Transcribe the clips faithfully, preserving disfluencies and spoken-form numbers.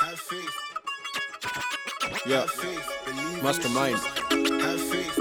Have faith. Yeah. Have faith. Believe in Mastermind. yourself. Have faith.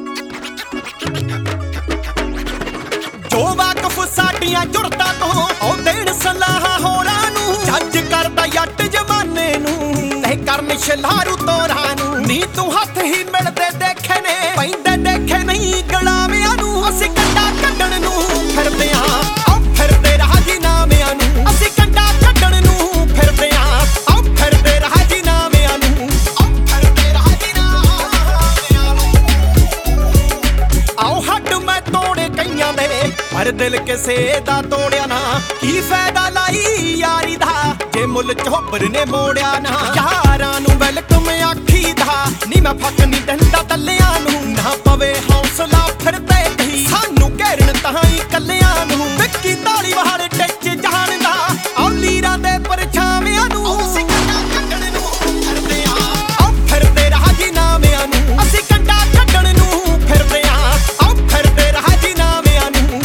ਜੋ ਵਾਕਫ ਸਾਡੀਆਂ ਜੁਰਤਾਂ ਤੋਂ ਉਹ ਦੇਣ ਸਲਾਹਾਂ ਹੋਰਾਂ ਨੂੰ ਜੱਜ ਕਰਦਾ ਜੱਟ ਜਮਾਨੇ ਨੂੰ ਨਹੀਂ ਕਰਨ ਸ਼ਲਾਰੂ ਤੋਰਾਂ ਨੂੰ ਨੀ ਤੂੰ ਹੱਥ ਹੀ ਮਿਲਦੇ ਦੇਖੇ ਨੇ ਪੈਂਦੇ ਦੇਖੇ ਨਹੀਂ ਗਲਾਵਿਆਂ ਨੂੰ ਅਸੀਂ ਕੰਡਾ ਕੱਢਣ ਨੂੰ ਫਿਰਦੇ ਆਂ ਆਓ ਫਿਰਦੇ ਰਾਜੀ ਨਾਮਿਆਂ ਨੂੰ ਅਸੀਂ ਕੰਡਾ ਕੱਢਣ ਨੂੰ ਫਿਰਦੇ ਆਂ ਆਓ ਫਿਰਦੇ ਰਾਜੀ ਨਾਮਿਆਂ ਨੂੰ ਆਓ ਫਿਰਦੇ ਰਾਜੀ ਨਾਮਿਆਂ ਨੂੰ ਆਓ ਹੱਡ ਮੈਂ ਤੋੜੇ ਕਈਆਂ ਦੇ ਪਰ ਦਿਲ ਕਿਸੇ ਦਾ ਤੋੜਿਆ ਨਾ ਕੀ ਫਾਇਦਾ ਲਾਈ ਯਾਰੀ ਦਾ ਜੇ ਮੁੱਲ ਚੋਬਰ ਨੇ ਮੋੜਿਆ ਨਾ ਯਾਰਾਂ ਨੂੰ ਵੈਲਕਮ ਆਖੀ ਦਾ ਨੀ ਮੈਂ ਫੱਕ ਨਹੀਂ ਦਿੰਦਾ ਦੱਲਿਆਂ ਨੂੰ ਨਾ ਪਵੇ ਹੌਸਲਾ ਫਿਰਦੇ ਕਹੀ ਸਾਨੂੰ ਘੇਰਨ ਤਾਂ ਹੀ ਕੱਲਿਆਂ ਨੂੰ ਵਿੱਕੀ ਤਾਲੀ ਵਾਲੇ ਟਿੱਚ ਜਾਣ ਦਾ ਆਓ ਲੀਰਾਂ ਦੇ ਪਰਛਾਵਿਆਂ ਨੂੰ ਅਸੀਂ ਕੰਡਾ ਕੱਢਣ ਨੂੰ ਫਿਰਦੇ ਆਂ ਆਓ ਫਿਰਦੇ ਰਾਜੀ ਨਾਮਿਆਂ ਨੂੰ ਅਸੀਂ ਕੰਡਾ ਕੱਢਣ ਨੂੰ ਫਿਰਦੇ ਆਂ ਆਓ ਫਿਰਦੇ ਰਾਜੀ ਨਾਮਿਆਂ ਨੂੰ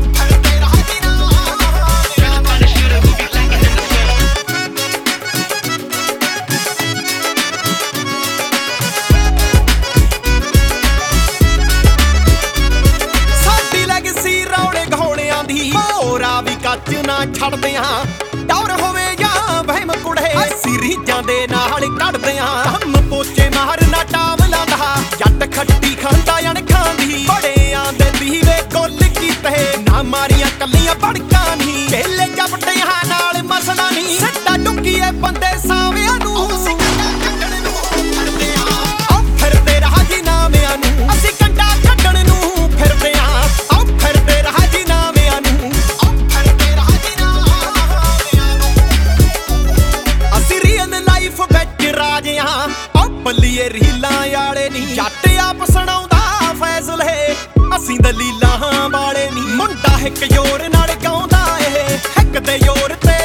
ਹੋਰਾ ਵੀ ਕੱਚ ਨਾ ਛੱਡਦੇ ਆਂ ਡਰ ਹੋਵੇ ਜਾਂ ਵਹਿਮ ਕੁੜੇ ਸਿਰੀਜਾਂ ਦੇ ਨਾਲ ਕੱਢਦੇ ਆਂ ਕੰਮ ਪੋਚੇ ਮਾਰਨਾ ਟਾਵਲਾਂ ਦਾ ਜੱਟ ਖੱਟੀ ਖਾਂਦਾ ਅਣਖਾਂ ਦੀ ਬੜਿਆਂ ਦੇ ਦੀਵੇ ਗੁੱਲ ਕੀਤੇ ਨਾ ਮਾਰੀਆਂ ਕੱਲੀਆਂ ਬੜਕਾਂ ਨਹੀਂ ਵੇਲੇ ਜਪਟਿਆਂ ਨਾਲ ਮਸਲਾ ਨਹੀਂ ਸੱਟਾ ਡੁੱਕੀਏ ਬੰਦੇ ਸਾਵਿਆਂ ਨੂੰ ਅਸੀਂ ਕੰਡਾ ਕੱਢਣ ਨੂੰ ਫਿਰਦੇ ਆਂ ਆਓ ਫਿਰਦੇ ਰਾਜੀ ਨਾਮਿਆਂ ਨੂੰ ਅਸੀਂ ਕੰਡਾ ਕੱਢਣ ਨੂੰ ਫਿਰਦੇ ਆਂ ਆਓ ਫਿਰਦੇ ਰਾਜੀ ਨਾਮਿਆਂ ਨੂੰ ਬੱਲੀਏ ਰੀਲਾਂ ਵਾਲੇ ਨੀ ਜੱਟ ਆਪ ਸੁਣਾਉਂਦਾ ਫੈਸਲੇ ਅਸੀਂ ਦਲੀਲਾਂ ਵਾਲੇ ਨੀ ਮੁੰਡਾ ਇੱਕ ਜ਼ੋਰ ਨਾਲ ਗਾਉਂਦਾ ਏ ਇੱਕ ਤੇ ਜ਼ੋਰ ਤੇ